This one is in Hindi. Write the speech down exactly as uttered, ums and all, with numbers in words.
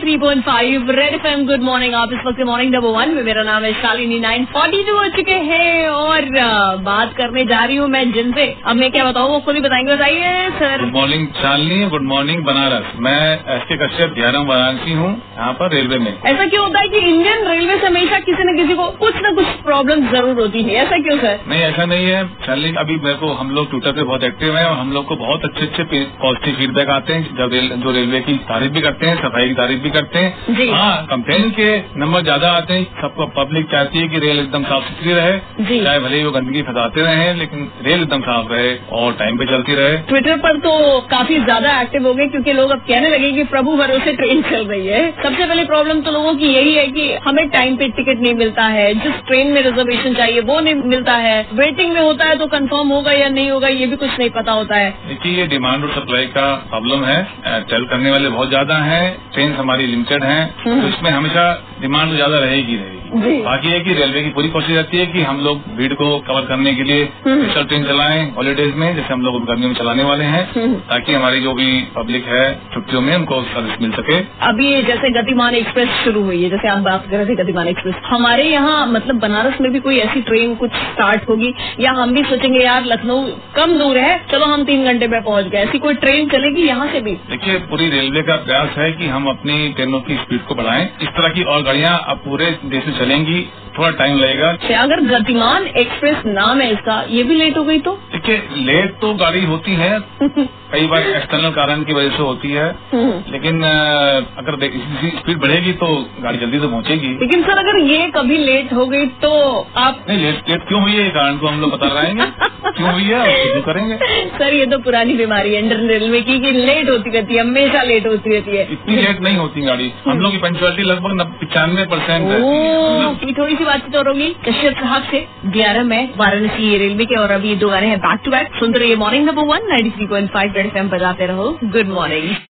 Three point five red FM good morning. आप इस वक्त मॉर्निंग नंबर वन में, मेरा नाम है शालिनी। नाइन फोर्टी टू हो चुके हैं और uh, बात करने जा रही हूँ मैं जिनसे। अब मैं क्या बताऊँ, वो खुद ही बताएंगे। बताइए sir. Good morning Shalini, good morning Banaras. मैं एस के कश्यप ग्यारह वाराणसी हूँ, यहाँ पर रेलवे में। ऐसा क्यों होता है कि इंडियन रेलवे से हमेशा किसी न किसी को कुछ न कुछ प्रॉब्लम जरूर होती है, ऐसा क्यों सर? नहीं, ऐसा नहीं है शालिनी। अभी मेरे को, हम लोग ट्विटर पे बहुत एक्टिव हैं और हम लोग को बहुत अच्छे अच्छे पॉजिटिव फीडबैक आते हैं, जब रेल, जो रेलवे की तारीफ भी करते हैं, सफाई की तारीफ भी करते हैं। हाँ, कंप्लेन के नंबर ज्यादा आते हैं। सबको पब्लिक चाहती है कि रेल एकदम साफ सुथरी रहे, चाहे भले ही वो गंदगी फंसाते रहे, लेकिन रेल एकदम साफ रहे और टाइम पे चलती रहे। ट्विटर पर तो काफी ज्यादा एक्टिव हो गए, क्योंकि लोग अब कहने लगे कि प्रभु भरोसे ट्रेन चल रही है। सबसे पहले प्रॉब्लम तो लोगों की यही है कि हमें टाइम पे टिकट नहीं मिलता है, जिस ट्रेन में रिजर्वेशन चाहिए वो नहीं मिलता है, वेटिंग में होता है तो कंफर्म होगा या नहीं होगा ये भी कुछ नहीं पता होता है। देखिए, ये डिमांड और सप्लाई का प्रॉब्लम है। ट्रेवल करने वाले बहुत ज्यादा हैं, ट्रेन हमारी लिमिटेड है, तो इसमें हमेशा डिमांड ज्यादा रहेगी रहेगी। बाकी है कि रेलवे की पूरी कोशिश रहती है कि हम लोग भीड़ को कवर करने के लिए स्पेशल ट्रेन चलाएं हॉलीडेज में, जैसे हम लोग गर्मियों में चलाने वाले हैं, ताकि हमारी जो भी पब्लिक है छुट्टियों में उनको सर्विस मिल सके। अभी जैसे गतिमान एक्सप्रेस शुरू हुई है, जैसे आप बात कर रहे थे गतिमान एक्सप्रेस, हमारे यहाँ मतलब बनारस में भी कोई ऐसी ट्रेन कुछ स्टार्ट होगी, या हम भी सोचेंगे यार लखनऊ कम दूर है, चलो हम तीन घंटे में पहुंच गए, ऐसी कोई ट्रेन चलेगी यहाँ से भी? देखिए, पूरी रेलवे का प्रयास है कि हम अपनी ट्रेनों की स्पीड को बढ़ाएं। इस तरह की और गाड़ियां अब पूरे देश में चलेंगी, थोड़ा टाइम लगेगा। अगर गतिमान एक्सप्रेस नाम है इसका, ये भी लेट हो गई तो? देखिए, लेट तो गाड़ी होती है, कई बार एक्सटर्नल कारण की वजह से होती है, लेकिन अगर इसी स्पीड बढ़ेगी तो गाड़ी जल्दी तो पहुंचेगी। लेकिन सर, अगर ये कभी लेट हो गई तो आप? नहीं, लेट लेट क्यों हुई है, ये कारण को हम लोग बता रहेंगे क्यों हुई है और शुरू करेंगे। सर, ये तो पुरानी बीमारी है इंडियन रेलवे की कि लेट होती रहती है, हमेशा लेट होती रहती है। इतनी लेट नहीं होती गाड़ी, हम लोग की पंचुअलिटी लगभग पिचानवे परसेंट है। थोड़ी सी बातचीत और होगी कश्यप साहब से। ग्यारह में वाराणसी रेलवे के, और अभी दो गाने हैं बैक टू बैक। सुनते रहिए morning number one ninety three point five red FM, बजाते रहो। Good morning.